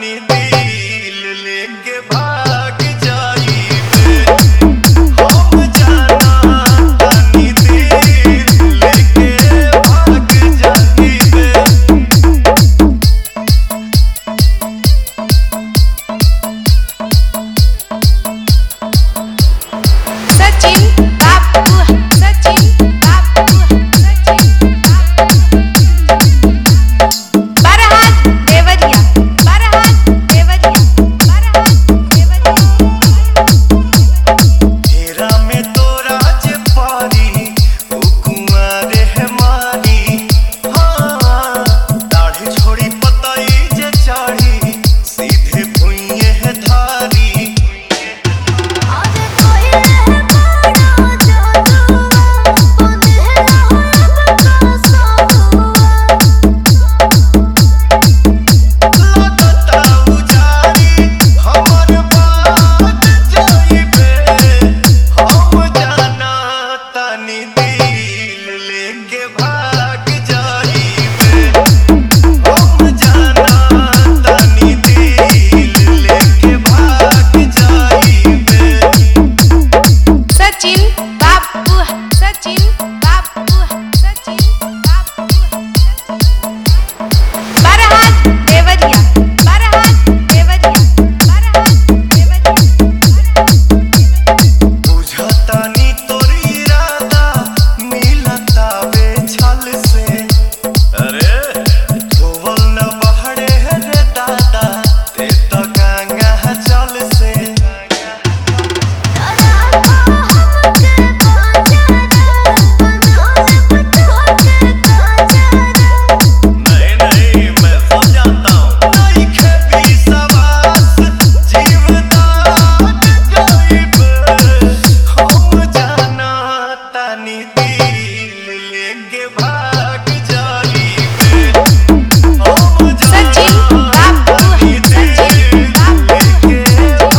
तानी दिल लेके भाग जाइबे हम जाना तानी दिल लेके भाग जाइबे। सचिन बाबू सचिन बाबू सचिन बरहात देवरिया बरहात देवरिया बरहात देवरिया। तेरा में तोरा जे पारी ओ कुंवारे है मारी हाँ दाढ़ी छोड़ी पतई जे चढ़ी सीधे भुइये है धारी।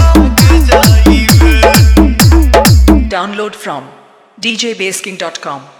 Download from djbasking.com.